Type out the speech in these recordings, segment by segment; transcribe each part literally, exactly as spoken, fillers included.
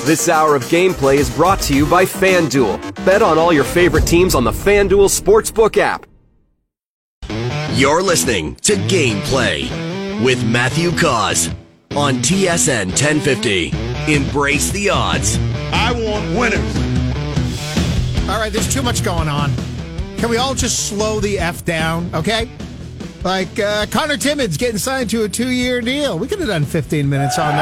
This hour of gameplay is brought to you by FanDuel. Bet on all your favorite teams on the FanDuel Sportsbook app. You're listening to Gameplay with Matthew Cause on T S N ten fifty. Embrace the odds. I want winners. All right, there's too much going on. Can we all just slow the F down, okay? Like uh, Connor Timmins getting signed to a two-year deal. We could have done fifteen minutes on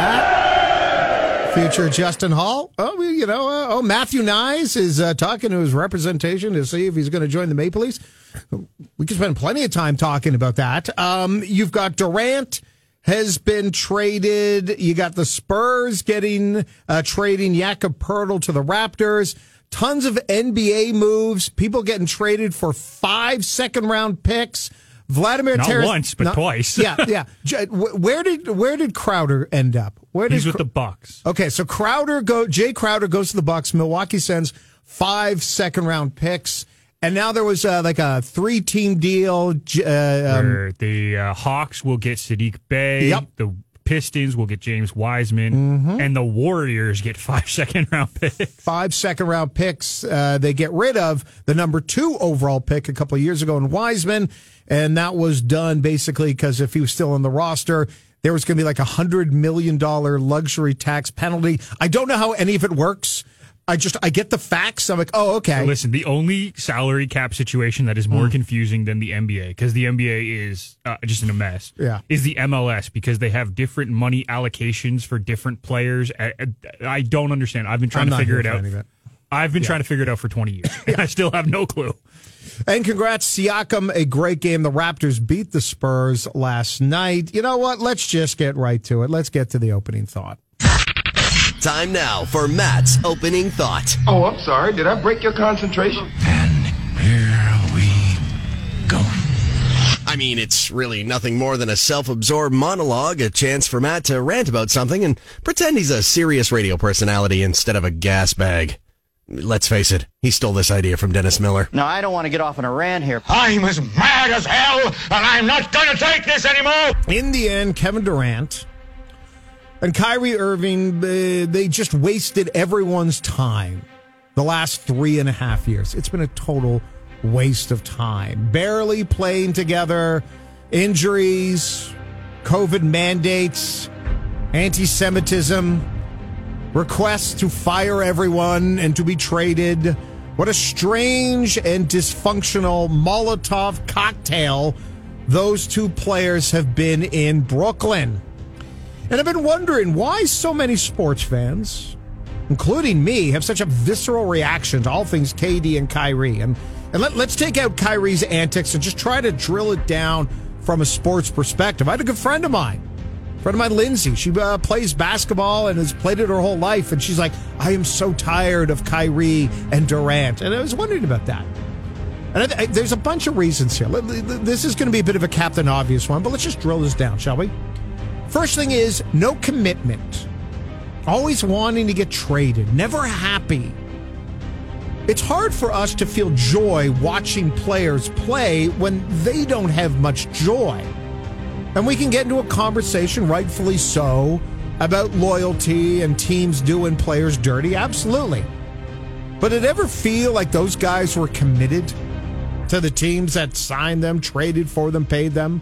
that. Future Justin Hall. Oh, you know, uh, oh, Matthew Nyes is uh, talking to his representation to see if he's going to join the Maple Leafs. We could spend plenty of time talking about that. Um, you've got Durant has been traded. You got the Spurs getting uh, trading Jakob Poeltl to the Raptors. Tons of N B A moves. People getting traded for five second-round picks. Vladimir Not Teres- once, but no, twice. yeah, yeah. Where did where did Crowder end up? Where did He's with Cr- the Bucks. Okay, so Crowder go. Jay Crowder goes to the Bucks. Milwaukee sends five second-round picks, and now there was uh, like a three-team deal. Uh, um, Where the uh, Hawks will get Sadiq Bey. Yep. The Pistons will get James Wiseman, mm-hmm. and the Warriors get five second-round picks. Five second-round picks. Uh, they get rid of the number two overall pick a couple of years ago in Wiseman, and that was done basically because if he was still on the roster, there was going to be like a one hundred million dollars luxury tax penalty. I don't know how any of it works. I just, I get the facts. I'm like, oh, okay. So listen, the only salary cap situation that is more mm. confusing than the N B A, because the N B A is uh, just in a mess, yeah. is the M L S, because they have different money allocations for different players. I, I don't understand. I've been trying I'm to figure it out. It. I've been yeah. trying to figure it out for twenty years, and I still have no clue. And congrats, Siakam, a great game. The Raptors beat the Spurs last night. You know what? Let's just get right to it. Let's get to the opening thought. Time now for Matt's opening thought. Oh, I'm sorry. Did I break your concentration? And here we go. I mean, it's really nothing more than a self-absorbed monologue, a chance for Matt to rant about something and pretend he's a serious radio personality instead of a gas bag. Let's face it, he stole this idea from Dennis Miller. No, I don't want to get off on a rant here. I'm as mad as hell, and I'm not going to take this anymore. In the end, Kevin Durant and Kyrie Irving, uh, they just wasted everyone's time the last three and a half years. It's been a total waste of time. Barely playing together, injuries, COVID mandates, anti-Semitism, requests to fire everyone and to be traded. What a strange and dysfunctional Molotov cocktail those two players have been in Brooklyn. And I've been wondering why so many sports fans, including me, have such a visceral reaction to all things K D and Kyrie. And, and let, let's take out Kyrie's antics and just try to drill it down from a sports perspective. I had a good friend of mine, a friend of mine, Lindsay. She uh, plays basketball and has played it her whole life. And she's like, I am so tired of Kyrie and Durant. And I was wondering about that. And I, I, there's a bunch of reasons here. This is going to be a bit of a Captain Obvious one, but let's just drill this down, shall we? First thing is no commitment. Always wanting to get traded. Never happy. It's hard for us to feel joy watching players play when they don't have much joy. And we can get into a conversation, rightfully so, about loyalty and teams doing players dirty. Absolutely. But did it ever feel like those guys were committed to the teams that signed them, traded for them, paid them?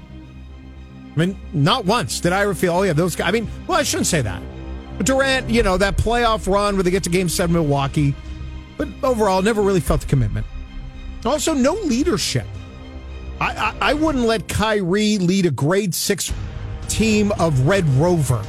I mean, not once did I ever feel, oh, yeah, those guys. I mean, well, I shouldn't say that. But Durant, you know, that playoff run where they get to Game seven Milwaukee. But overall, never really felt the commitment. Also, no leadership. I, I, I wouldn't let Kyrie lead a grade six team of Red Rover,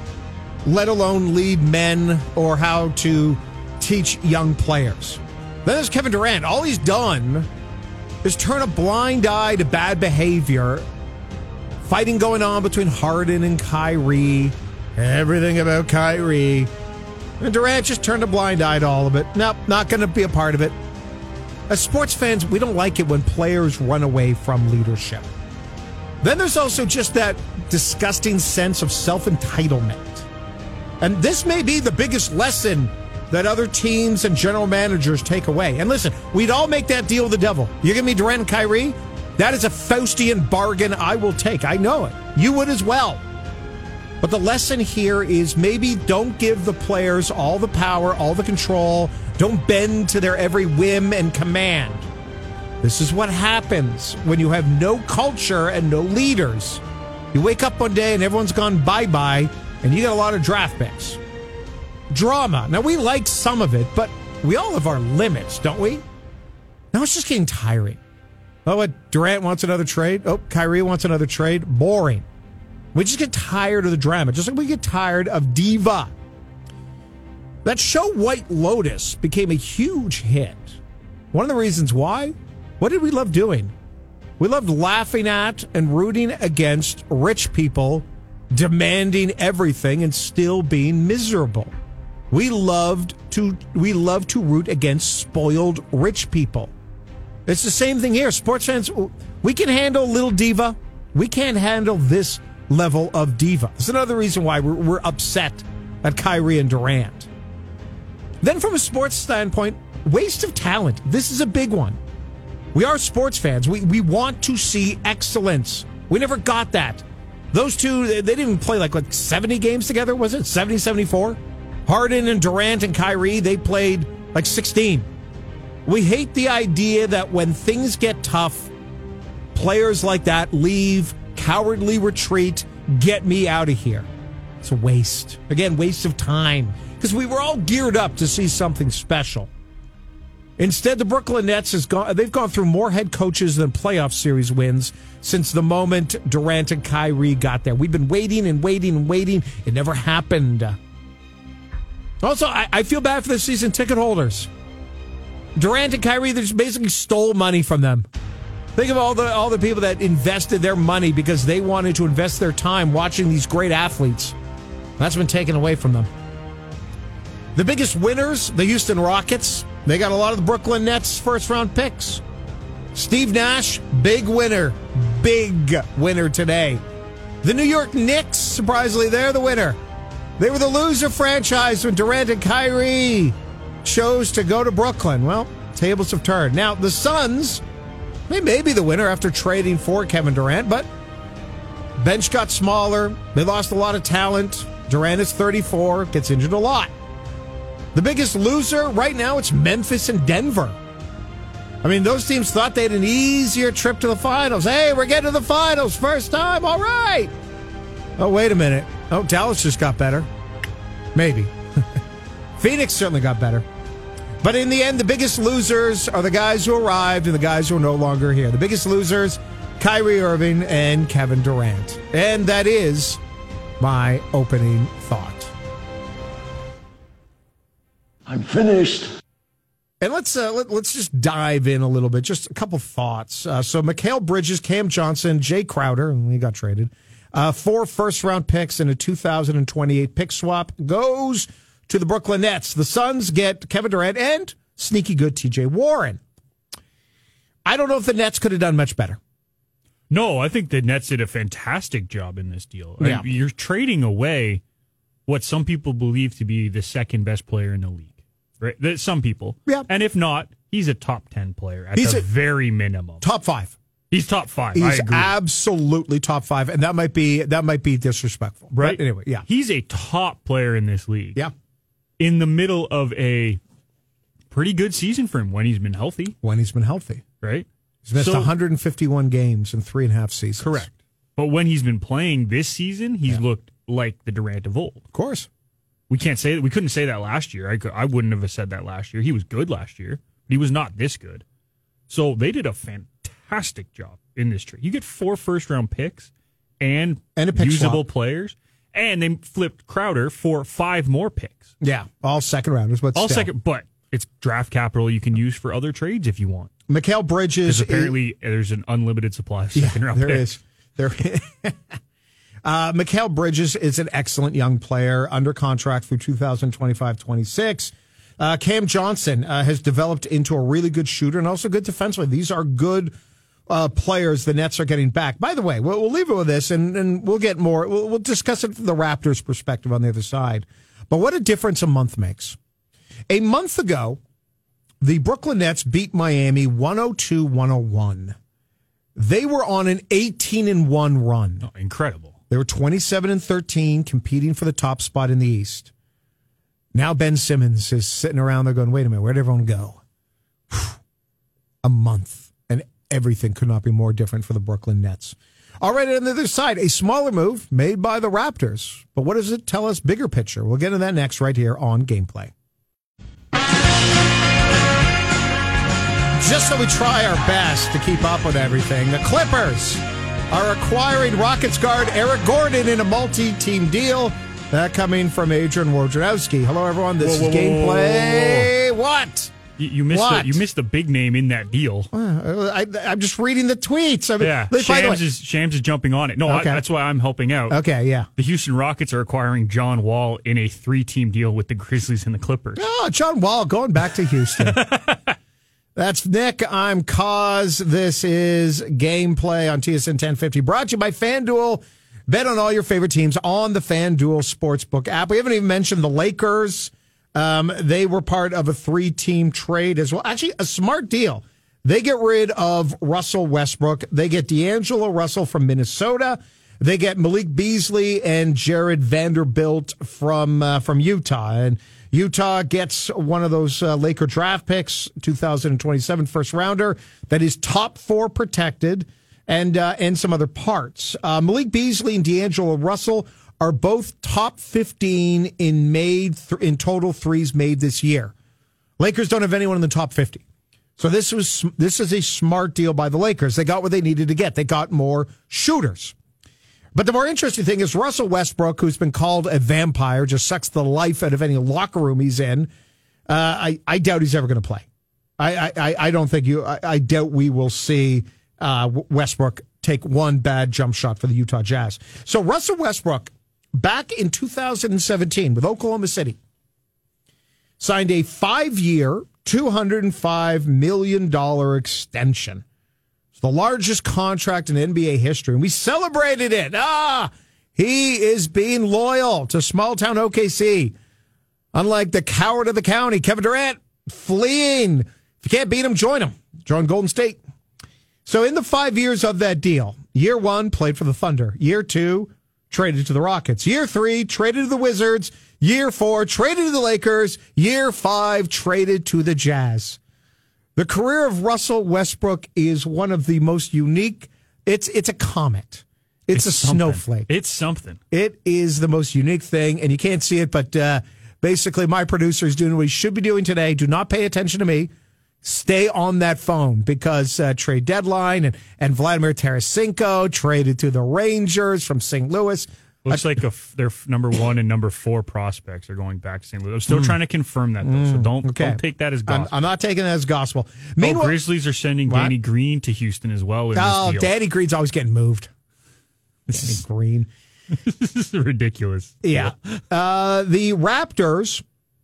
let alone lead men or how to teach young players. Then there's Kevin Durant. All he's done is turn a blind eye to bad behavior. Fighting going on between Harden and Kyrie. Everything about Kyrie. And Durant just turned a blind eye to all of it. Nope, not going to be a part of it. As sports fans, we don't like it when players run away from leadership. Then there's also just that disgusting sense of self-entitlement. And this may be the biggest lesson that other teams and general managers take away. And listen, we'd all make that deal with the devil. You give me Durant and Kyrie? That is a Faustian bargain I will take. I know it. You would as well. But the lesson here is maybe don't give the players all the power, all the control. Don't bend to their every whim and command. This is what happens when you have no culture and no leaders. You wake up one day and everyone's gone bye-bye, and you got a lot of draft picks. Drama. Now, we like some of it, but we all have our limits, don't we? Now it's just getting tiring. Oh, what? Durant wants another trade? Oh, Kyrie wants another trade? Boring. We just get tired of the drama, just like we get tired of diva. That show White Lotus became a huge hit. One of the reasons why? What did we love doing? We loved laughing at and rooting against rich people, demanding everything and still being miserable. We loved to we love to root against spoiled rich people. It's the same thing here. Sports fans, we can handle a little diva. We can't handle this level of diva. It's another reason why we're, we're upset at Kyrie and Durant. Then from a sports standpoint, waste of talent. This is a big one. We are sports fans. We we want to see excellence. We never got that. Those two, they didn't even play like, like seventy games together, was it? seventy, seventy-four? Harden and Durant and Kyrie, they played like sixteen. We hate the idea that when things get tough, players like that leave, cowardly retreat, get me out of here. It's a waste. Again, waste of time. Because we were all geared up to see something special. Instead, the Brooklyn Nets has gone, they've gone through more head coaches than playoff series wins since the moment Durant and Kyrie got there. We've been waiting and waiting and waiting. It never happened. Also, I, I feel bad for the season ticket holders. Durant and Kyrie, they just basically stole money from them. Think of all the all the people that invested their money because they wanted to invest their time watching these great athletes. That's been taken away from them. The biggest winners, the Houston Rockets. They got a lot of the Brooklyn Nets first-round picks. Steve Nash, big winner. Big winner today. The New York Knicks, surprisingly, they're the winner. They were the loser franchise when Durant and Kyrie chose to go to Brooklyn. Well, tables have turned. Now, the Suns, they may be the winner after trading for Kevin Durant, but bench got smaller. They lost a lot of talent. Durant is thirty-four, gets injured a lot. The biggest loser right now, it's Memphis and Denver. I mean, those teams thought they had an easier trip to the finals. Hey, we're getting to the finals. First time. All right. Oh, wait a minute. Oh, Dallas just got better. Maybe. Phoenix certainly got better. But in the end, the biggest losers are the guys who arrived and the guys who are no longer here. The biggest losers, Kyrie Irving and Kevin Durant. And that is my opening thought. I'm finished. And let's uh, let, let's just dive in a little bit. Just a couple thoughts. Uh, so Mikal Bridges, Cam Johnson, Jay Crowder, and he got traded. Uh, four first-round picks and a two thousand twenty-eight pick swap goes to the Brooklyn Nets. The Suns get Kevin Durant and sneaky good T J Warren. I don't know if the Nets could have done much better. No, I think the Nets did a fantastic job in this deal. Yeah. I mean, you're trading away what some people believe to be the second best player in the league. Right? Some people. Yeah. And if not, he's a top ten player at he's the a, very minimum. Top five. He's top five. He's I agree. absolutely top five, and that might be that might be disrespectful. Right? But anyway, yeah. He's a top player in this league. Yeah. In the middle of a pretty good season for him when he's been healthy. When he's been healthy. Right? He's missed so, one hundred fifty-one games in three and a half seasons. Correct. But when he's been playing this season, he's yeah. looked like the Durant of old. Of course. We can't say that. We couldn't say that last year. I, could, I wouldn't have said that last year. He was good last year, but he was not this good. So they did a fantastic job in this trade. You get four first-round picks and, and a pick usable swap. players, and they flipped Crowder for five more picks. Yeah, all second rounders, but all still. second. But it's draft capital you can use for other trades if you want. Mikal Bridges. Because apparently is, there's an unlimited supply of second-round yeah, there picks. Is. There. Uh, Mikal Bridges is an excellent young player under contract through two thousand twenty-five twenty-six. Uh, Cam Johnson uh, has developed into a really good shooter and also good defenseman. These are good uh, players the Nets are getting back. By the way, we'll, we'll leave it with this, and, and we'll get more. We'll, we'll discuss it from the Raptors' perspective on the other side. But what a difference a month makes. A month ago, the Brooklyn Nets beat Miami one oh two one oh one. They were on an eighteen and one run. Oh, incredible. They were twenty-seven and thirteen, competing for the top spot in the East. Now Ben Simmons is sitting around there going, wait a minute, where'd everyone go? A month, and everything could not be more different for the Brooklyn Nets. All right, on the other side, a smaller move made by the Raptors. But what does it tell us bigger picture? We'll get into that next right here on Gameplay. Just so we try our best to keep up with everything, the Clippers are acquiring Rockets guard Eric Gordon in a multi-team deal. That coming from Adrian Wojnarowski. Hello, everyone. This whoa, is whoa, Gameplay. Whoa, whoa. What? You, you missed What? the, you missed the big name in that deal. Uh, I, I'm just reading the tweets. I mean, Yeah, by the Shams way- is Shams is jumping on it. No, I, Okay. that's why I'm helping out. Okay, yeah. The Houston Rockets are acquiring John Wall in a three-team deal with the Grizzlies and the Clippers. Oh, John Wall going back to Houston. That's Nick. I'm Cause. This is Gameplay on T S N ten fifty. Brought to you by FanDuel. Bet on all your favorite teams on the FanDuel Sportsbook app. We haven't even mentioned the Lakers. Um, they were part of a three-team trade as well. Actually, a smart deal. They get rid of Russell Westbrook. They get D'Angelo Russell from Minnesota. They get Malik Beasley and Jared Vanderbilt from uh, from Utah. And Utah gets one of those uh, Laker draft picks, two thousand twenty-seven first rounder, that is top four protected, and uh, and some other parts. Uh, Malik Beasley and D'Angelo Russell are both top fifteen in made th- in total threes made this year. Lakers don't have anyone in the top fifty. So this was this is a smart deal by the Lakers. They got what they needed to get. They got more shooters. But the more interesting thing is Russell Westbrook, who's been called a vampire, just sucks the life out of any locker room he's in. Uh, I, I doubt he's ever going to play. I, I, I don't think you. I, I doubt we will see uh, Westbrook take one bad jump shot for the Utah Jazz. So Russell Westbrook, back in two thousand seventeen with Oklahoma City, signed a five-year, two hundred five million dollars extension. It's the largest contract in N B A history, and we celebrated it. Ah, he is being loyal to small-town O K C. Unlike the coward of the county, Kevin Durant, fleeing. If you can't beat him, join him. Join Golden State. So in the five years of that deal, year one, played for the Thunder. Year two, traded to the Rockets. Year three, traded to the Wizards. Year four, traded to the Lakers. Year five, traded to the Jazz. The career of Russell Westbrook is one of the most unique. It's it's a comet. It's, it's a something. snowflake. It's something. It is the most unique thing, and you can't see it, but uh, basically my producer is doing what he should be doing today. Do not pay attention to me. Stay on that phone because uh, trade deadline and, and Vladimir Tarasenko traded to the Rangers from Saint Louis. Looks like a f- their f- number one and number four prospects are going back to Saint Louis. I'm still mm. trying to confirm that, though, so don't, okay. don't take that as gospel. I'm, I'm not taking that as gospel. Meanwhile, oh, Grizzlies are sending what? Danny Green to Houston as well. In oh, this deal. Danny Green's always getting moved. Danny Green. This is ridiculous. Yeah. Uh, the Raptors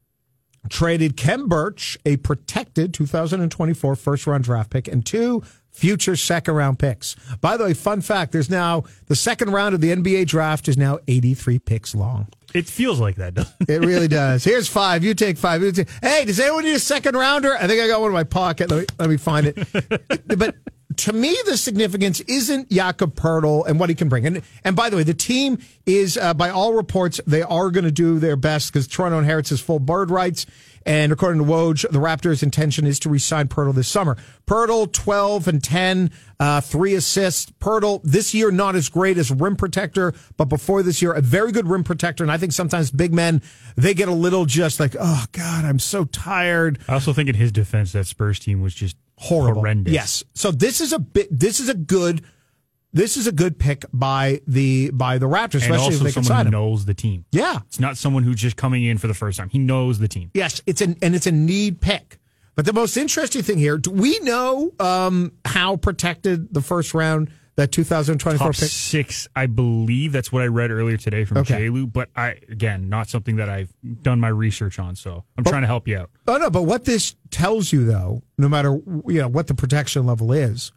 traded Kem Birch, a protected two thousand twenty-four first-round draft pick, and two future second-round picks. By the way, fun fact, there's now, the second round of the N B A draft is now eighty-three picks long. It feels like that, doesn't it? It really does. Here's five. You take five. You take, hey, does anyone need a second rounder? I think I got one in my pocket. Let me, let me find it. But to me, the significance isn't Jakob Poeltl and what he can bring. And and by the way, the team is, uh, by all reports, they are going to do their best because Toronto inherits his full bird rights. And according to Woj, the Raptors' intention is to re-sign Poeltl this summer. Poeltl, twelve and ten, uh, three assists. Poeltl, this year, not as great as rim protector, but before this year, a very good rim protector. And I think sometimes big men, they get a little just like, oh, God, I'm so tired. I also think in his defense, that Spurs team was just horrible. Horrendous. Yes. So this is a bit, this is a good, this is a good pick by the by the Raptors, especially and also if they can someone sign who him. knows the team. Yeah. It's not someone who's just coming in for the first time. He knows the team. Yes, it's an and it's a need pick. But the most interesting thing here, do we know um, how protected the first round, that two thousand twenty-four Top pick? six, I believe. That's what I read earlier today from Okay. J-Lu. But I again, not something that I've done my research on. So I'm But- trying to help you out. Oh no, but what this tells you though, no matter you know what the protection level is,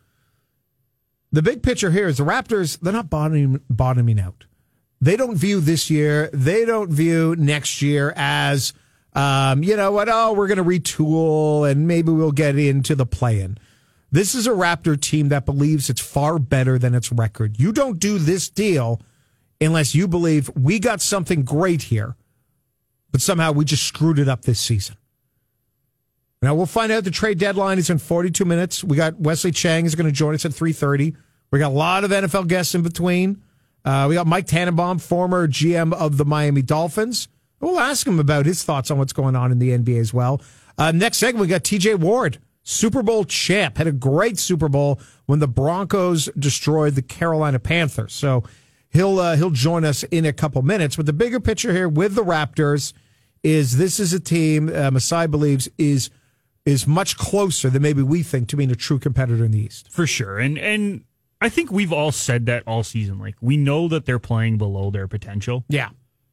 the big picture here is the Raptors, they're not bottoming bottoming out. They don't view this year, they don't view next year as um, you know what, oh, we're gonna retool and maybe we'll get into the play-in. This is a Raptor team that believes it's far better than its record. You don't do this deal unless you believe we got something great here, but somehow we just screwed it up this season. Now, we'll find out the trade deadline is in forty-two minutes. We got Wesley Chang is going to join us at three thirty. We got a lot of N F L guests in between. Uh, we got Mike Tannenbaum, former G M of the Miami Dolphins. We'll ask him about his thoughts on what's going on in the N B A as well. Uh, next segment, we got T J Ward, Super Bowl champ. Had a great Super Bowl when the Broncos destroyed the Carolina Panthers. So he'll uh, he'll join us in a couple minutes. But the bigger picture here with the Raptors is this is a team uh, Masai believes is is much closer than maybe we think to being a true competitor in the East. For sure. And and I think we've all said that all season. Like, we know that they're playing below their potential. Yeah.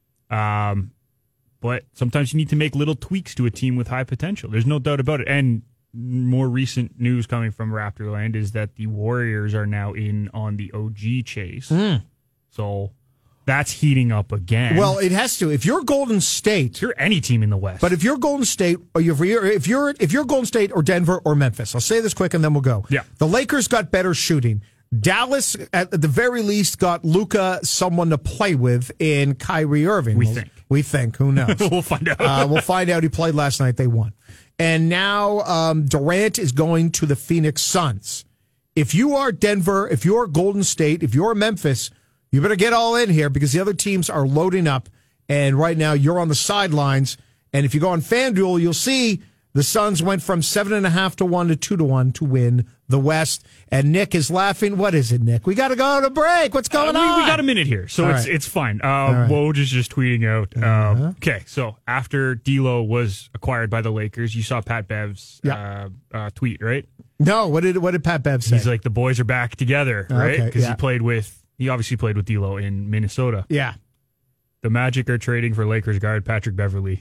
Um, but sometimes you need to make little tweaks to a team with high potential. There's no doubt about it. And more recent news coming from Raptorland is that the Warriors are now in on the O G chase. Mm. So that's heating up again. Well, it has to. If you're Golden State, if you're any team in the West, but if you're Golden State, or you're, if you're if you're Golden State or Denver or Memphis, I'll say this quick and then we'll go. Yeah, the Lakers got better shooting. Dallas, at the very least, got Luka someone to play with in Kyrie Irving. We we'll, think. We think. Who knows? We'll find out. uh, we'll find out. He played last night. They won. And now um, Durant is going to the Phoenix Suns. If you are Denver, if you're Golden State, if you're Memphis, you better get all in here because the other teams are loading up. And right now you're on the sidelines. And if you go on FanDuel, you'll see the Suns went from seven and a half to one to two to one to win the West. And Nick is laughing. What is it, Nick? We got to go to break. What's going uh, we, on? We got a minute here, so All it's right. it's fine. Uh, right. Woj is just tweeting out. Uh-huh. Uh, okay, so after D'Lo was acquired by the Lakers, you saw Pat Bev's Yeah. uh, uh, tweet, right? No, what did what did Pat Bev say? He's like, the boys are back together, right? Okay, Because yeah. he played with, he obviously played with D'Lo in Minnesota. yeah. The Magic are trading for Lakers guard Patrick Beverly.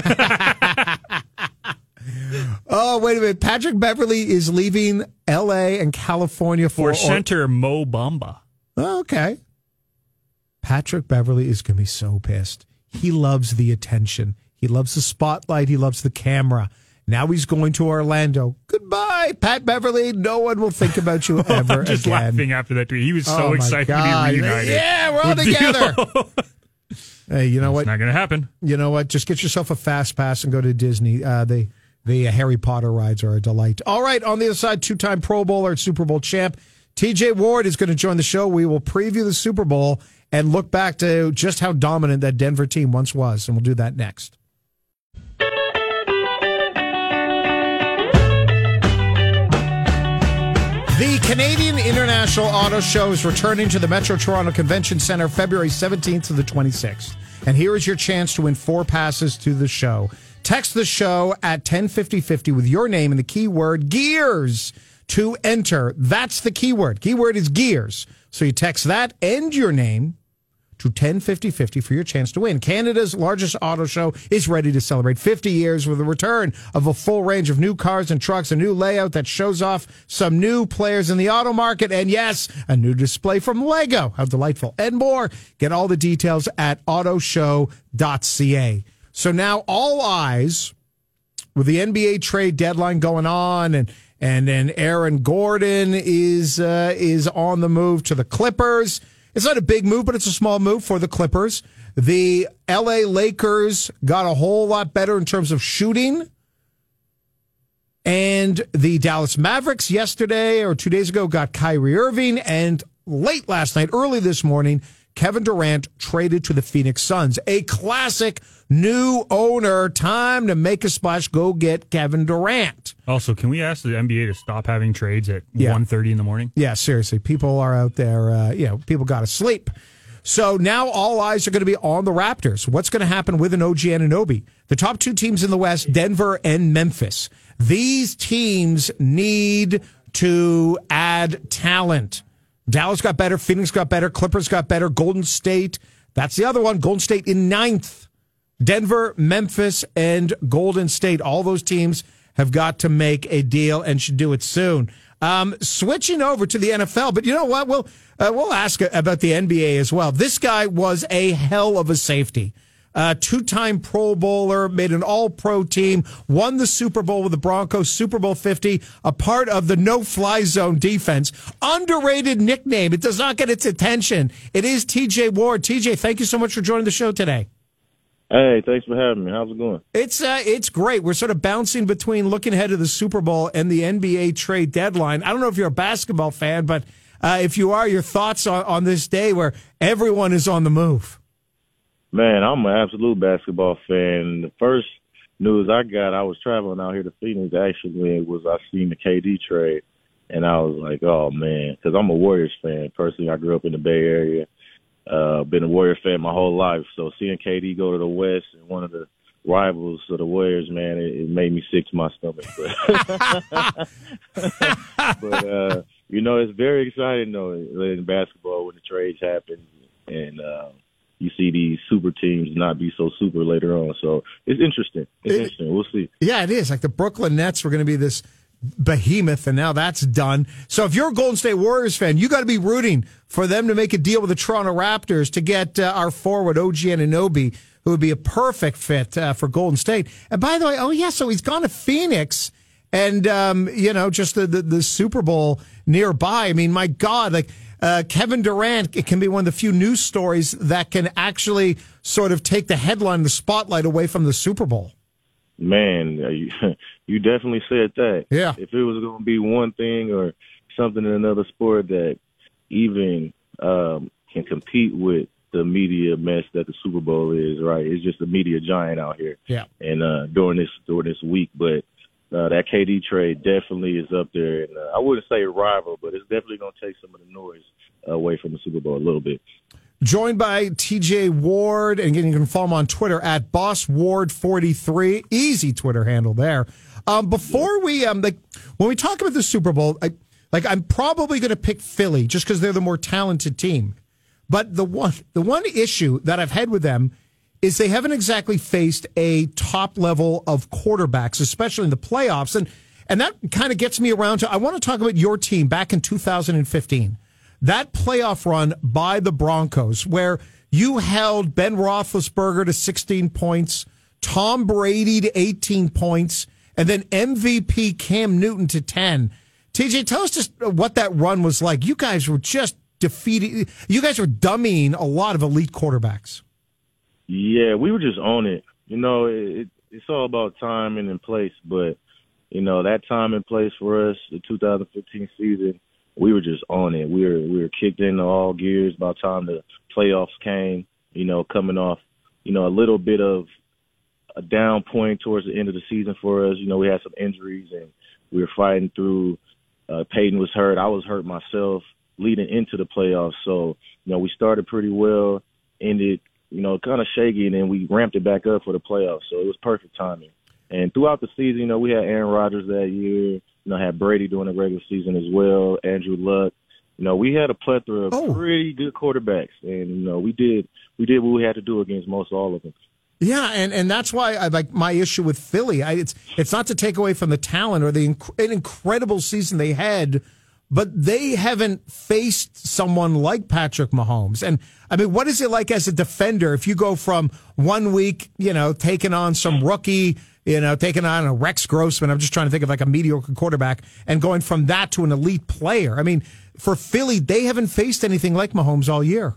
Oh, wait a minute. Patrick Beverly is leaving L A and California for, For center Mo Bamba. Oh, okay. Patrick Beverly is going to be so pissed. He loves the attention. He loves the spotlight. He loves the camera. Now he's going to Orlando. Goodbye, Pat Beverly. No one will think about you ever I'm just again. laughing after that tweet. He was so Oh, my excited God. to be reunited. Yeah, we're all with together. D'Lo. Hey, you know It's what? not going to happen. You know what? Just get yourself a fast pass and go to Disney. Uh, the the Harry Potter rides are a delight. All right, on the other side, two-time Pro Bowler, Super Bowl champ, T J Ward is going to join the show. We will preview the Super Bowl and look back to just how dominant that Denver team once was, and we'll do that next. The Canadian International Auto Show is returning to the Metro Toronto Convention Centre February seventeenth to the twenty-sixth. And here is your chance to win four passes to the show. Text the show at ten fifty fifty with your name and the keyword gears to enter. That's the keyword. Keyword is gears. So you text that and your name to ten fifty fifty for your chance to win. Canada's largest auto show is ready to celebrate fifty years with the return of a full range of new cars and trucks, a new layout that shows off some new players in the auto market, and yes, a new display from Lego. How delightful. And more. Get all the details at auto show dot c a. So now all eyes, with the N B A trade deadline going on, and and then Aaron Gordon is uh, is on the move to the Clippers. It's not a big move, but it's a small move for the Clippers. The L A Lakers got a whole lot better in terms of shooting. And the Dallas Mavericks yesterday or two days ago got Kyrie Irving. And late last night, early this morning, Kevin Durant traded to the Phoenix Suns. A classic new owner. Time to make a splash. Go get Kevin Durant. Also, can we ask the N B A to stop having trades at Yeah. one thirty in the morning? Yeah, seriously. People are out there, uh, you know, people got to sleep. So now all eyes are going to be on the Raptors. What's going to happen with an O G Anunoby? The top two teams in the West, Denver and Memphis. These teams need to add talent. Dallas got better. Phoenix got better. Clippers got better. Golden State. That's the other one. Golden State in ninth. Denver, Memphis, and Golden State. All those teams have got to make a deal and should do it soon. Um, switching over to the N F L, but you know what? We'll, uh, we'll ask about the N B A as well. This guy was a hell of a safety. uh, two-time Pro Bowler, made an all-pro team, won the Super Bowl with the Broncos, Super Bowl fifty, a part of the no-fly zone defense. Underrated nickname. It does not get its attention. It is T J Ward. T J, thank you so much for joining the show today. Hey, thanks for having me. How's it going? It's uh, it's great. We're sort of bouncing between looking ahead to the Super Bowl and the N B A trade deadline. I don't know if you're a basketball fan, but uh, if you are, your thoughts on, on this day where everyone is on the move. Man, I'm an absolute basketball fan. The first news I got, I was traveling out here to Phoenix, actually, was I seen the K D trade, and I was like, oh, man, because I'm a Warriors fan. Personally, I grew up in the Bay Area. Uh, been a Warrior fan my whole life, so seeing K D go to the West and one of the rivals of the Warriors, man, it, it made me sick to my stomach. But, but uh, you know, it's very exciting, though, in basketball when the trades happen and uh, you see these super teams not be so super later on. So it's interesting. It's it, interesting. We'll see. Yeah, it is. Like the Brooklyn Nets were going to be this behemoth, and now that's done. So if you're a Golden State Warriors fan, you got to be rooting for them to make a deal with the Toronto Raptors to get uh, our forward O G Anunoby, who would be a perfect fit uh, for Golden State. And by the way, oh yeah, so he's gone to Phoenix, and um, you know, just the, the the Super Bowl nearby. I mean, my God, like uh, Kevin Durant, it can be one of the few news stories that can actually sort of take the headline, the spotlight away from the Super Bowl. Man, you, you definitely said that. Yeah. If it was going to be one thing or something in another sport that even um, can compete with the media mess that the Super Bowl is, right? It's just a media giant out here. Yeah. And uh, during this during this week, but uh, that K D trade definitely is up there. And uh, I wouldn't say a rival, but it's definitely going to take some of the noise away from the Super Bowl a little bit. Joined by T J Ward, and again, you can follow him on Twitter at Boss Ward forty-three. Easy Twitter handle there. Um, before we, um, like, when we talk about the Super Bowl, I, like, I'm probably going to pick Philly just because they're the more talented team. But the one, the one issue that I've had with them is they haven't exactly faced a top level of quarterbacks, especially in the playoffs, and and that kind of gets me around to I want to talk about your team back in two thousand fifteen. That playoff run by the Broncos, where you held Ben Roethlisberger to sixteen points, Tom Brady to eighteen points, and then M V P Cam Newton to ten. T J, tell us just what that run was like. You guys were just defeating. You guys were dummying a lot of elite quarterbacks. Yeah, we were just on it. You know, it, it's all about timing and place, but, you know, that time and place for us, the two thousand fifteen season, we were just on it. We were we were kicked into all gears by the time the playoffs came, you know, coming off, you know, a little bit of a down point towards the end of the season for us. You know, we had some injuries and we were fighting through. Uh, Peyton was hurt. I was hurt myself leading into the playoffs. So, you know, we started pretty well, ended, you know, kind of shaky, and then we ramped it back up for the playoffs. So it was perfect timing. And throughout the season, you know, we had Aaron Rodgers that year. You know, had Brady during the regular season as well, Andrew Luck. You know, we had a plethora of oh. pretty good quarterbacks, and you know, we did we did what we had to do against most all of them. Yeah, and, and that's why I like my issue with Philly. I, it's it's not to take away from the talent or the inc- an incredible season they had, but they haven't faced someone like Patrick Mahomes. And I mean, what is it like as a defender if you go from one week, you know, taking on some rookie, you know, taking on a Rex Grossman, I'm just trying to think of like a mediocre quarterback, and going from that to an elite player. I mean, for Philly, they haven't faced anything like Mahomes all year.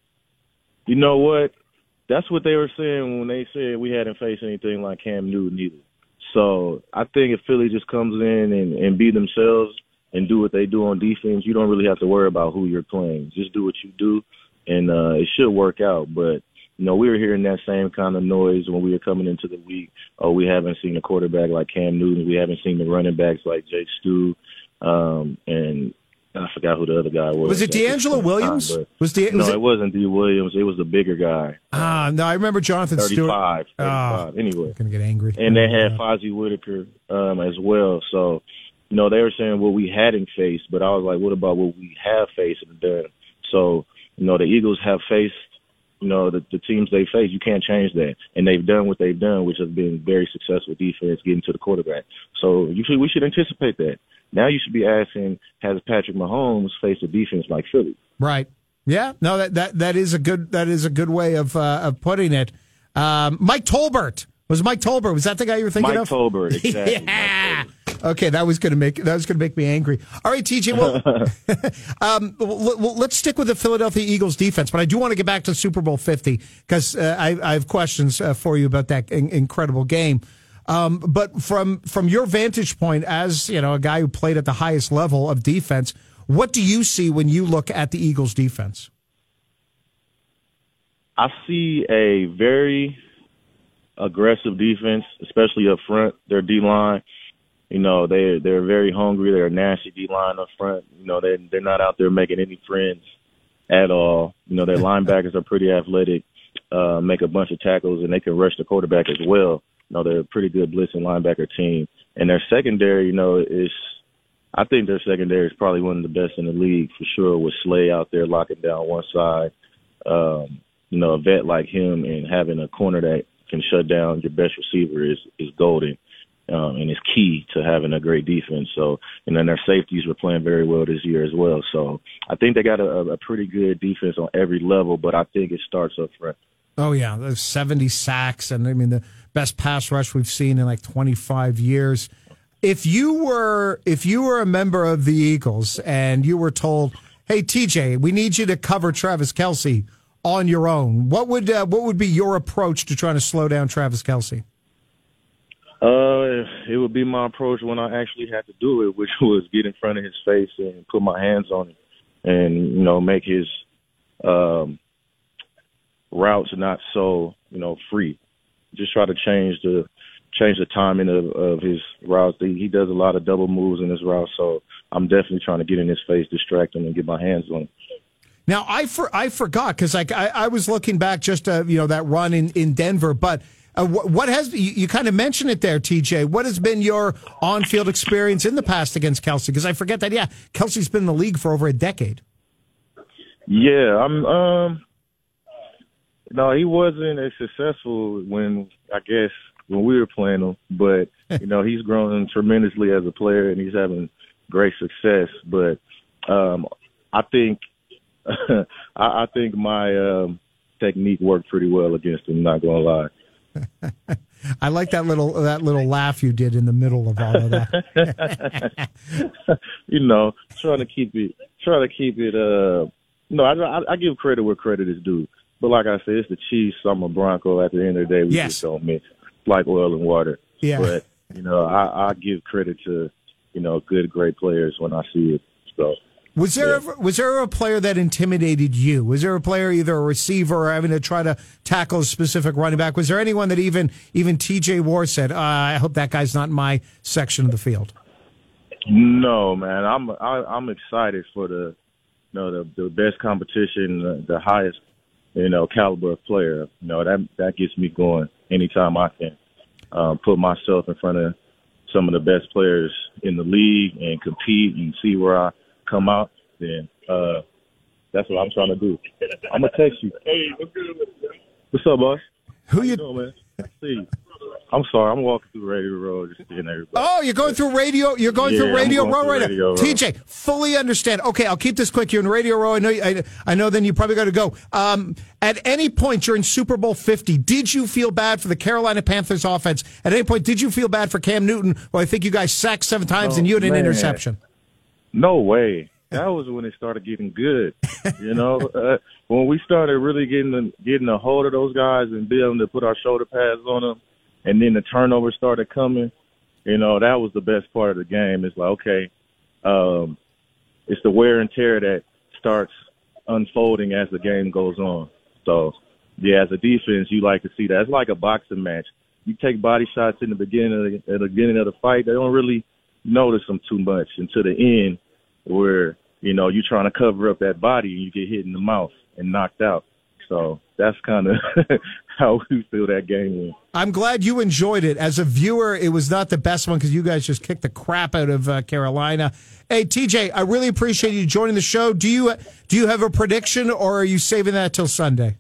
You know what? That's what they were saying when they said we hadn't faced anything like Cam Newton either. So I think if Philly just comes in and, and be themselves and do what they do on defense, you don't really have to worry about who you're playing. Just do what you do, and uh, it should work out. But you know, we were hearing that same kind of noise when we were coming into the week. Oh, we haven't seen a quarterback like Cam Newton. We haven't seen the running backs like Jake Stu. Um, and I forgot who the other guy was. Was it D'Angelo Williams? Time, was D- no, was it? it wasn't D. Williams. It was the bigger guy. Ah, uh, no, I remember Jonathan thirty-five, Stewart. thirty-five. Oh, anyway. I'm going to get angry. And they had Fozzie Whitaker um, as well. So, you know, they were saying what we hadn't faced, but I was like, what about what we have faced and done? So, you know, the Eagles have faced, you know, the, the teams they face. You can't change that. And they've done what they've done, which has been very successful defense, getting to the quarterback. So you should, we should anticipate that. Now you should be asking, has Patrick Mahomes faced a defense like Philly? Right. Yeah. No, that, that, that is a good that is a good way of uh, of putting it. Um, Mike Tolbert. Was Mike Tolbert? Was that the guy you were thinking Mike of? Tolbert, exactly. yeah. Mike Tolbert. Okay, that was going to make that was going to make me angry. All right, T J. Well, um, well, let's stick with the Philadelphia Eagles defense, but I do want to get back to Super Bowl fifty because uh, I, I have questions uh, for you about that in- incredible game. Um, but from from your vantage point, as you know, a guy who played at the highest level of defense, what do you see when you look at the Eagles defense? I see a very aggressive defense, especially up front. Their D-line, you know, they they're very hungry. They're a nasty D-line up front. You know, they they're not out there making any friends at all. You know, their linebackers are pretty athletic, uh, make a bunch of tackles, and they can rush the quarterback as well. You know, they're a pretty good blitzing linebacker team. And their secondary, you know, is I think their secondary is probably one of the best in the league for sure. With Slay out there locking down one side, um, you know, a vet like him and having a corner that can shut down your best receiver is is golden, um, and it's key to having a great defense. So, and then their safeties were playing very well this year as well. So, I think they got a, a pretty good defense on every level, but I think it starts up front. Oh yeah, there's seventy sacks, and I mean the best pass rush we've seen in like twenty-five years. If you were if you were a member of the Eagles and you were told, "Hey T J, we need you to cover Travis Kelce on your own," what would uh, what would be your approach to trying to slow down Travis Kelce? Uh, it would be my approach when I actually had to do it, which was get in front of his face and put my hands on him, and you know make his um, routes not so you know free. Just try to change the change the timing of, of his routes. He, he does a lot of double moves in his route, so I'm definitely trying to get in his face, distract him, and get my hands on him. Now, I for, I forgot because like I, I was looking back just uh, you know that run in, in Denver, but uh, what, what has you, you kind of mentioned it there, T J? What has been your on-field experience in the past against Kelce? Because I forget that yeah, Kelce's been in the league for over a decade. Yeah, I'm. Um, no, he wasn't as successful when I guess when we were playing him, but you know he's grown tremendously as a player and he's having great success. But um, I think. I, I think my um, technique worked pretty well against him. Not gonna lie. I like that little that little laugh you did in the middle of all of that. You know, trying to keep it, trying to keep it. Uh, no, I, I, I give credit where credit is due. But like I said, it's the Chiefs. I'm a Bronco. At the end of the day, we yes. just don't mix like oil and water. Yeah. But you know, I, I give credit to you know good, great players when I see it. So. Was there Yeah. ever, was there a player that intimidated you? Was there a player, either a receiver or having to try to tackle a specific running back? Was there anyone that even even T J Ward said, uh, "I hope that guy's not in my section of the field"? No, man. I'm I, I'm excited for the you know the the best competition, the, the highest you know caliber of player. You know that that gets me going anytime I can um, put myself in front of some of the best players in the league and compete and see where I come out, then uh, that's what I'm trying to do. I'm gonna text you. Hey, what's good? What's up, boss? Who How you? you doing, man? I see you. I'm sorry, I'm walking through Radio Row, just seeing everybody. Oh, you're going through radio. You're going Yeah, through Radio I'm going Row through right Radio now. Row. T J, fully understand. Okay, I'll keep this quick. You're in Radio Row. I know. I, I know. Then you probably got to go. Um, at any point during Super Bowl fifty, did you feel bad for the Carolina Panthers offense? At any point, did you feel bad for Cam Newton? Well, I think you guys sacked seven times Oh, and you had an man. interception. No way. That was when it started getting good. You know, uh, when we started really getting the, getting a hold of those guys and being able to put our shoulder pads on them, and then the turnovers started coming. You know, that was the best part of the game. It's like, okay, um, it's the wear and tear that starts unfolding as the game goes on. So, yeah, as a defense, you like to see that. It's like a boxing match. You take body shots in the beginning of the, at the beginning of the fight, they don't really notice them too much until the end, where you know you're trying to cover up that body and you get hit in the mouth and knocked out. So that's kind of how we feel that game went. I'm glad you enjoyed it. As a viewer, it was not the best one because you guys just kicked the crap out of uh, Carolina. Hey, T J, I really appreciate you joining the show. Do you do you have a prediction, or are you saving that till Sunday?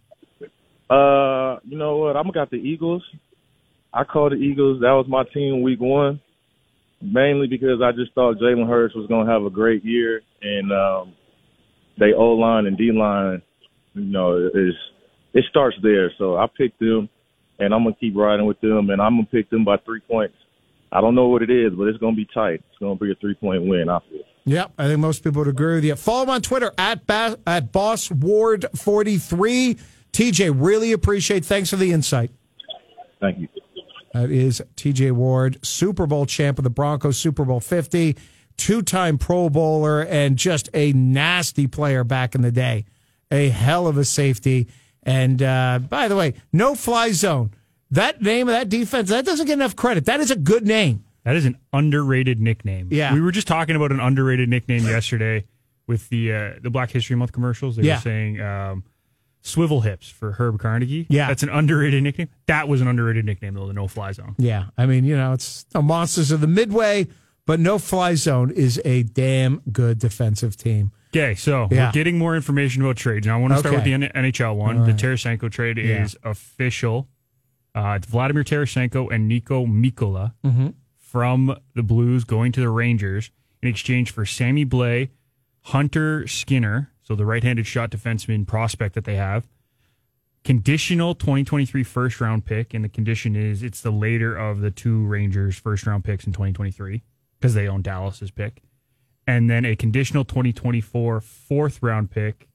Uh, you know what? I'm got the Eagles. I called the Eagles. That was my team week one, mainly because I just thought Jalen Hurts was going to have a great year, and um, they O-line and D-line, you know, is it starts there. So I picked them. and I'm gonna keep riding with them, and I'm gonna pick them by three points. I don't know what it is, but it's gonna be tight. It's gonna be a three point win. I feel. Yep, I think most people would agree with you. Follow him on Twitter at ba- at Boss Ward forty-three. T J, really appreciate. Thanks for the insight. Thank you. That is T J Ward, Super Bowl champ of the Broncos, Super Bowl fifty, two-time Pro Bowler, and just a nasty player back in the day. A hell of a safety. And uh, by the way, no-fly zone. That name of that defense, that doesn't get enough credit. That is a good name. That is an underrated nickname. Yeah. We were just talking about an underrated nickname yesterday with the uh, the Black History Month commercials. They Yeah. were saying um, swivel hips for Herb Carnegie. Yeah. That's an underrated nickname. That was an underrated nickname, though, the no-fly zone. Yeah, I mean, you know, it's the Monsters of the Midway, but no-fly zone is a damn good defensive team. Okay, so Yeah. we're getting more information about trades. Now, I want to start Okay. with the N H L one. All right. The Tarasenko trade Yeah. is official. Uh, it's Vladimir Tarasenko and Nico Mikkola Mm-hmm. from the Blues going to the Rangers in exchange for Sammy Blais, Hunter Skinner, so the right-handed shot defenseman prospect that they have, conditional twenty twenty-three first-round pick, and the condition is it's the later of the two Rangers first-round picks in twenty twenty-three because they own Dallas's pick, and then a conditional twenty twenty-four fourth-round pick,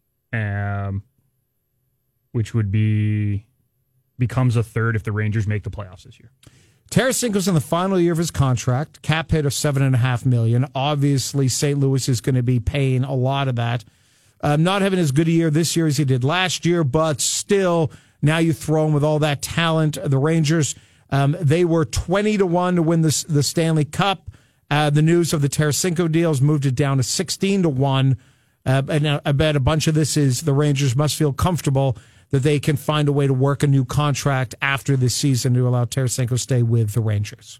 um, which would be becomes a third if the Rangers make the playoffs this year. Tarasenko's in the final year of his contract, cap hit of seven and a half million. Obviously, Saint Louis is going to be paying a lot of that. Um, not having as good a year this year as he did last year, but still, now you throw him with all that talent. The Rangers, um, they were twenty to one to win the the Stanley Cup. Uh, the news of the Tarasenko deals moved it down to sixteen to one. Uh, and I bet a bunch of this is the Rangers must feel comfortable that they can find a way to work a new contract after this season to allow Tarasenko to stay with the Rangers.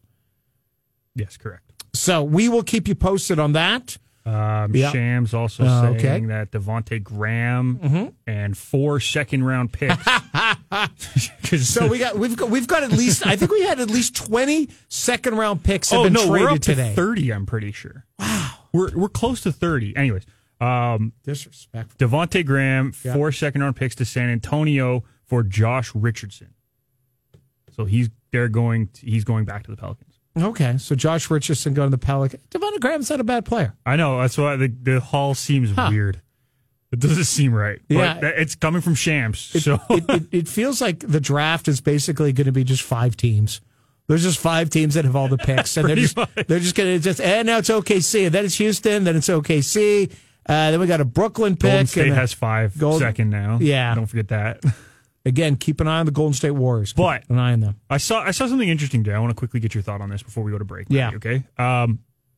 Yes, correct. So we will keep you posted on that. Um, Yeah. Shams also Uh, saying okay. that Devontae Graham Mm-hmm. and four second round picks. 'Cause- So we got we've got we've got at least I think we had at least twenty second round picks have oh been no, traded we're up today. to thirty. I'm pretty sure. Wow, we're we're close to thirty. Anyways, um, Disrespectful. Devontae Graham, Yeah. four second round picks to San Antonio for Josh Richardson. So he's they're going. To, he's going back to the Pelicans. Okay, so Josh Richardson going to the Pelicans. Devontae Graham's not a bad player. I know that's why the the haul seems Huh. weird. It doesn't seem right. But Yeah. that- it's coming from Shams. It, so it, it, it feels like the draft is basically going to be just five teams. There's just five teams that have all the picks, and they're Pretty just much. they're just going to just and now it's O K C, and then it's Houston, then it's O K C, uh, then we got a Brooklyn pick. Golden State and has five Gold- second now. Yeah. Don't forget that. again, keep an eye on the Golden State Warriors. Keep But- an eye on them. I saw I saw something interesting today. I want to quickly get your thought on this before we go to break. Yeah. Maybe, okay. Um,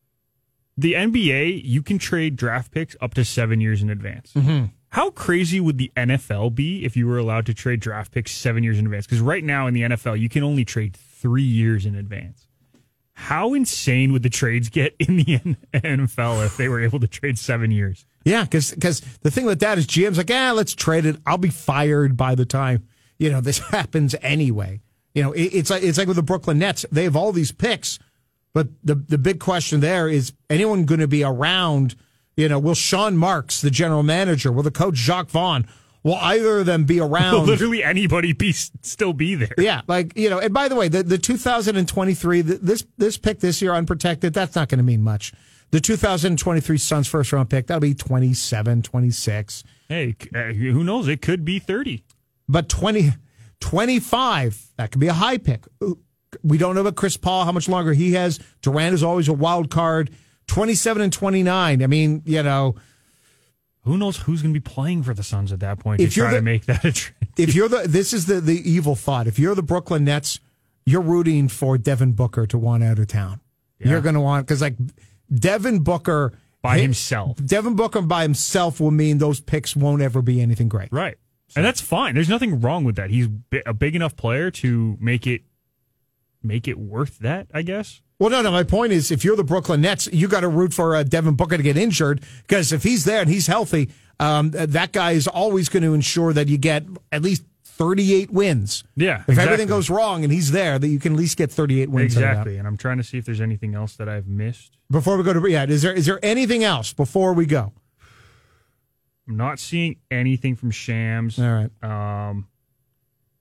the N B A, you can trade draft picks up to seven years in advance. Mm-hmm. How crazy would the N F L be if you were allowed to trade draft picks seven years in advance? Because right now in the N F L, you can only trade three years in advance. How insane would the trades get in the N F L if they were able to trade seven years? Yeah, because the thing with that is G M's like, ah, let's trade it. I'll be fired by the time you know this happens anyway. You know, it, it's like it's like with the Brooklyn Nets. They have all these picks, but the the big question there is anyone going to be around? You know, will Sean Marks, the general manager, will the coach Jacques Vaughn, will either of them be Will around? literally anybody be still be there? Yeah, like, you know, and by the way, the, the two thousand twenty-three, the, this this pick this year unprotected, that's not going to mean much. The two thousand twenty-three Suns first round pick, that'll be twenty-seven, twenty-six. Hey, uh, who knows? It could be thirty. But twenty, twenty-five, that could be a high pick. We don't know about Chris Paul, how much longer he has. Durant is always a wild card. twenty-seven and twenty-nine. I mean, you know, Who knows who's going to be playing for the Suns at that point If to you're try the- to make that a trade? if you're the, this is the, the evil thought. If you're the Brooklyn Nets, you're rooting for Devin Booker to want out of town. Yeah. You're going to want, because like Devin Booker By hit- himself. Devin Booker by himself will mean those picks won't ever be anything great. Right. And that's fine. There's nothing wrong with that. He's bi- a big enough player to make it make it worth that, I guess. Well, no, no. My point is, if you're the Brooklyn Nets, you got to root for uh, Devin Booker to get injured, because if he's there and he's healthy, um, that guy is always going to ensure that you get at least thirty-eight wins. Yeah. If everything goes wrong and he's there, that you can at least get thirty-eight wins. out of that. Exactly. And I'm trying to see if there's anything else that I've missed. Before we go to yeah, is there is there anything else before we go? I'm not seeing anything from Shams. All right. Um,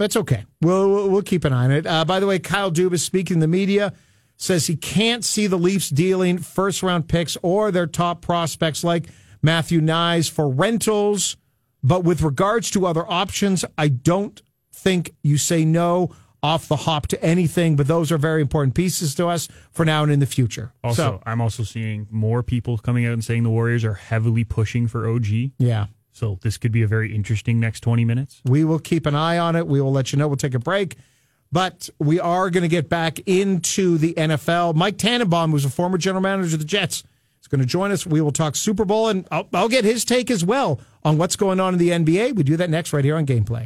That's okay. We'll, we'll, we'll keep an eye on it. Uh, by the way, Kyle Dubas, speaking to the media, says he can't see the Leafs dealing first-round picks or their top prospects like Matthew Nyes for rentals. But with regards to other options, I don't think you say no off the hop to anything, but those are very important pieces to us for now and in the future. Also, so, I'm also seeing more people coming out and saying the Warriors are heavily pushing for O G. Yeah. So this could be a very interesting next twenty minutes. We will keep an eye on it. We will let you know. We'll take a break. But we are going to get back into the N F L. Mike Tannenbaum, who's a former general manager of the Jets, is going to join us. We will talk Super Bowl, and I'll, I'll get his take as well on what's going on in the N B A. We do that next right here on Gameplay.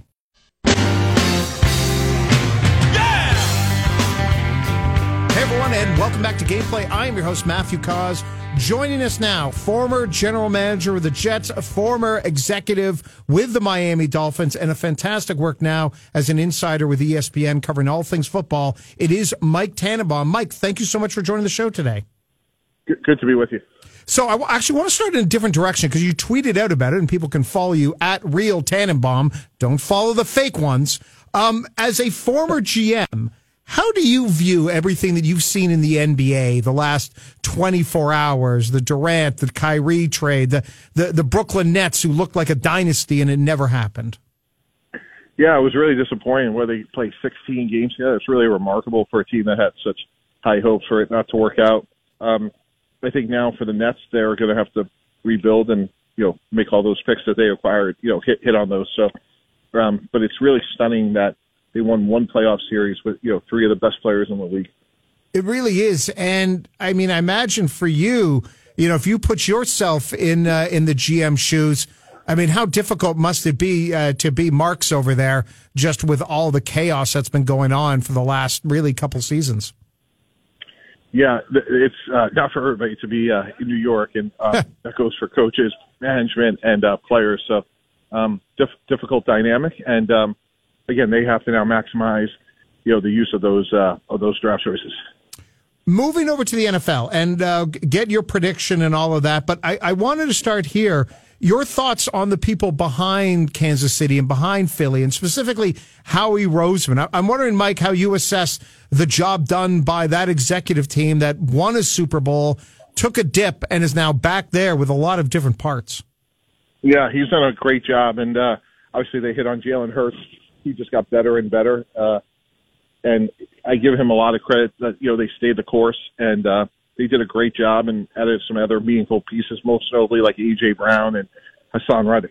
Hey, everyone, and welcome back to Gameplay. I am your host, Matthew Cause. Joining us now, former general manager of the Jets, a former executive with the Miami Dolphins, and a fantastic work now as an insider with E S P N covering all things football. It is Mike Tannenbaum. Mike, thank you so much for joining the show today. Good, good to be with you. So I actually want to start in a different direction because you tweeted out about it, and people can follow you at Real Tannenbaum. Don't follow the fake ones. Um, as a former G M, how do you view everything that you've seen in the N B A the last twenty-four hours, the Durant, the Kyrie trade, the, the, the Brooklyn Nets who looked like a dynasty and it never happened? Yeah, it was really disappointing where they played sixteen games together. It's really remarkable for a team that had such high hopes for it not to work out. Um, I think now for the Nets, they're going to have to rebuild and, you know, make all those picks that they acquired, you know, hit, hit on those. So, um, but it's really stunning that they won one playoff series with, you know, three of the best players in the league. It really is. And I mean, I imagine for you, you know, if you put yourself in, uh, in the G M shoes, I mean, how difficult must it be uh, to be Marks over there just with all the chaos that's been going on for the last really couple seasons? Yeah, it's uh, not for everybody to be uh, in New York, and uh, that goes for coaches, management, and uh, players. So um, diff- difficult dynamic, and um, again, they have to now maximize, you know, the use of those uh, of those draft choices. Moving over to the N F L and uh, get your prediction and all of that, but I, I wanted to start here. Your thoughts on the people behind Kansas City and behind Philly, and specifically Howie Roseman. I'm wondering, Mike, how you assess the job done by that executive team that won a Super Bowl, took a dip, and is now back there with a lot of different parts. Yeah, he's done a great job, and uh, obviously they hit on Jalen Hurts. He just got better and better, uh, and I give him a lot of credit that, you know, they stayed the course, and uh, they did a great job and added some other meaningful pieces, most notably like A J Brown and Hassan Reddick.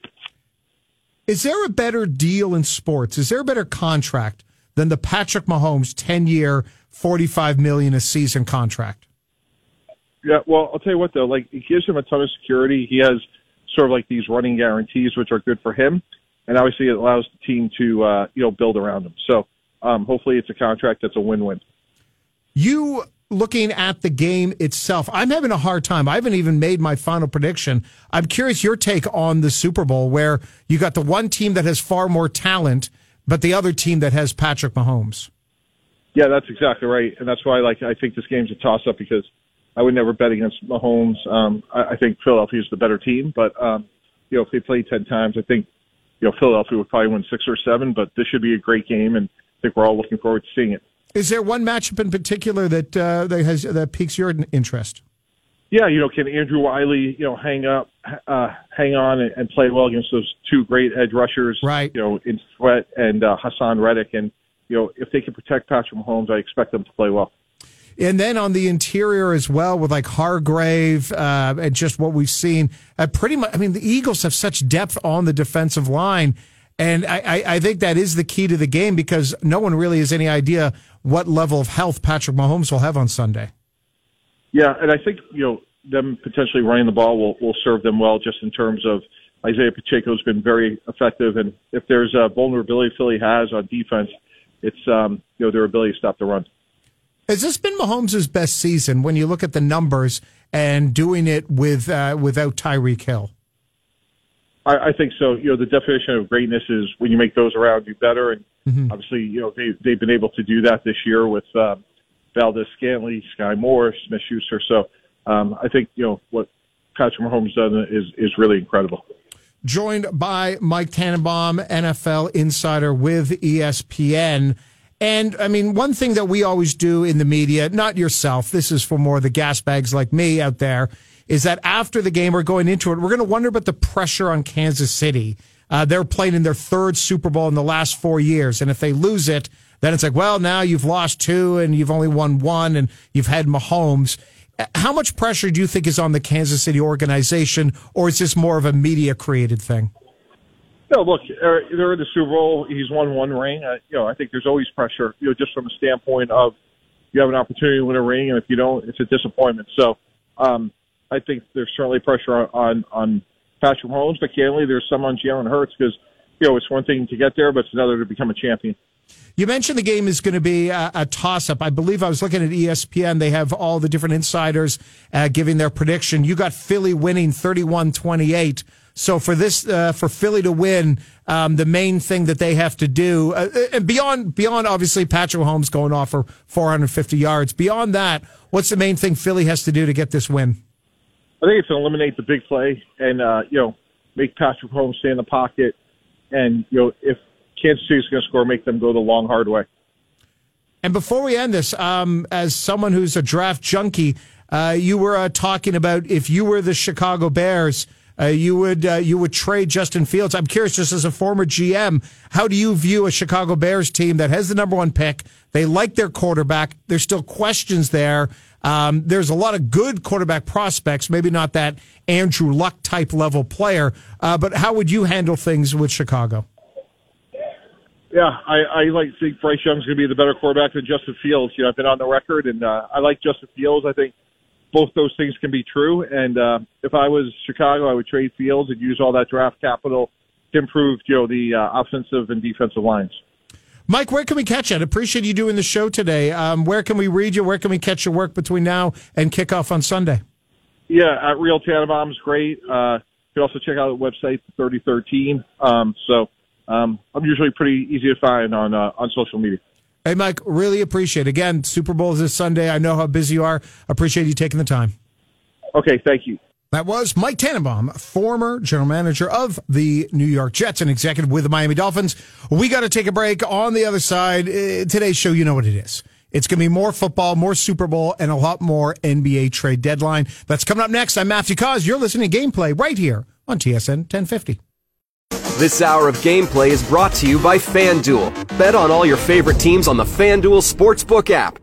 Is there a better deal in sports? Is there a better contract than the Patrick Mahomes ten-year, forty-five million dollars a season contract? Yeah, well, I'll tell you what, though. Like, it gives him a ton of security. He has sort of like these running guarantees, which are good for him. And obviously it allows the team to, uh, you know, build around him. So um, hopefully it's a contract that's a win-win. You... Looking at the game itself, I'm having a hard time. I haven't even made my final prediction. I'm curious your take on the Super Bowl, where you got the one team that has far more talent, but the other team that has Patrick Mahomes. Yeah, that's exactly right, and that's why, like, I think this game's a toss-up because I would never bet against Mahomes. Um, I, I think Philadelphia is the better team, but um, you know, if they played ten times, I think you know Philadelphia would probably win six or seven. But this should be a great game, and I think we're all looking forward to seeing it. Is there one matchup in particular that uh, that has that piques your interest? Yeah, you know, can Andrew Wiley, you know, hang up, uh, hang on, and, and play well against those two great edge rushers, right? You know, in Sweat and uh, Hassan Reddick, and you know, if they can protect Patrick Mahomes, I expect them to play well. And then on the interior as well, with like Hargrave uh, and just what we've seen, uh, pretty much. I mean, the Eagles have such depth on the defensive line. And I, I, I think that is the key to the game because no one really has any idea what level of health Patrick Mahomes will have on Sunday. Yeah, and I think, you know, them potentially running the ball will, will serve them well just in terms of Isaiah Pacheco's been very effective. And if there's a vulnerability Philly has on defense, it's, um, you know, their ability to stop the run. Has this been Mahomes' best season when you look at the numbers and doing it with uh, without Tyreek Hill? I, I think so. You know, the definition of greatness is when you make those around you better. And mm-hmm. obviously, you know, they, they've been able to do that this year with uh, Valdez-Scantling, Sky Moore, Smith-Schuster. So um, I think, you know, what Patrick Mahomes done is, is really incredible. joined by Mike Tannenbaum, N F L insider with E S P N. And, I mean, one thing that we always do in the media, not yourself, this is for more of the gas bags like me out there, is that after the game or going into it, we're going to wonder about the pressure on Kansas City. Uh, they're playing in their third Super Bowl in the last four years. And if they lose it, then it's like, well, now you've lost two and you've only won one and you've had Mahomes. How much pressure do you think is on the Kansas City organization, or is this more of a media-created thing? No, look, they're in the Super Bowl. He's won one ring. Uh, you know, I think there's always pressure, you know, just from a standpoint of you have an opportunity to win a ring, and if you don't, it's a disappointment. So um, I think there's certainly pressure on, on, on Patrick Mahomes, but candidly, there's some on Jalen Hurts because, you know, it's one thing to get there, but it's another to become a champion. You mentioned the game is going to be a, a toss-up. I believe I was looking at E S P N. They have all the different insiders uh, giving their prediction. You got Philly winning thirty-one twenty-eight. So for this, uh, for Philly to win, um, the main thing that they have to do, uh, and beyond, beyond obviously Patrick Mahomes going off for four hundred fifty yards, beyond that, what's the main thing Philly has to do to get this win? I think it's to eliminate the big play and, uh, you know, make Patrick Mahomes stay in the pocket. And, you know, if Kansas City's going to score, make them go the long, hard way. And before we end this, um, as someone who's a draft junkie, uh, you were uh, talking about if you were the Chicago Bears, uh, you would uh, you would trade Justin Fields. I'm curious, just as a former G M, how do you view a Chicago Bears team that has the number one pick? They like their quarterback. There's still questions there. Um, there's a lot of good quarterback prospects, maybe not that Andrew Luck type level player, uh, but how would you handle things with Chicago? Yeah, I, I like to think Bryce Young's going to be the better quarterback than Justin Fields. You know, I've been on the record, and uh, I like Justin Fields. I think both those things can be true. And uh, if I was Chicago, I would trade Fields and use all that draft capital to improve, you know, the uh, offensive and defensive lines. Mike, where can we catch you? I appreciate you doing the show today. Um, where can we read you? Where can we catch your work between now and kickoff on Sunday? Yeah, at Real Tannenbaum is great. Uh, you can also check out the website, thirty thirteen. Um, so um, I'm usually pretty easy to find on uh, on social media. Hey, Mike, really appreciate it. Again, Super Bowl is this Sunday. I know how busy you are. Appreciate you taking the time. Okay, thank you. That was Mike Tannenbaum, former general manager of the New York Jets and executive with the Miami Dolphins. We got to take a break. On the other side, uh, today's show, you know what it is. It's going to be more football, more Super Bowl, and a lot more N B A trade deadline. That's coming up next. I'm Matthew Cause. You're listening to Gameplay right here on T S N ten fifty. This hour of Gameplay is brought to you by FanDuel. Bet on all your favorite teams on the FanDuel Sportsbook app.